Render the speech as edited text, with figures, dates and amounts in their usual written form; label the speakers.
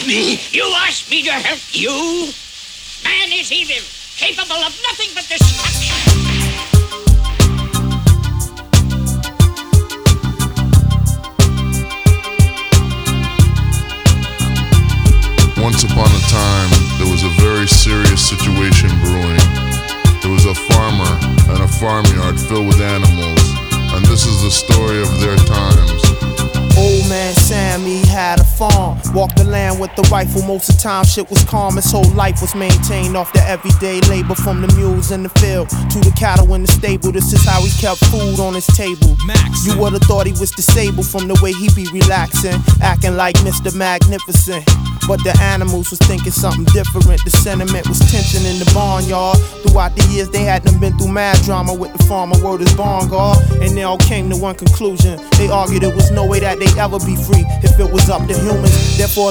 Speaker 1: me? You asked me to help you? Man is evil, capable of nothing but destruction.
Speaker 2: Once upon a time, there was a very serious situation brewing. There was a farmer and a farmyard filled with animals, and this is the story of their times.
Speaker 3: Old man Sam, he had a farm. Walked the land with the rifle, most of the time shit was calm. His whole life was maintained off the everyday labor. From the mules in the field to the cattle in the stable. This is how he kept food on his table. You would've thought he was disabled from the way he be relaxing, acting like Mr. Magnificent. But the animals was thinking something different. The sentiment was tension in the barnyard. Throughout the years they hadn't been through mad drama with the farmer, word is barn guard. And they all came to one conclusion. They argued there was no way that they'd ever be free if it was up to humans. Therefore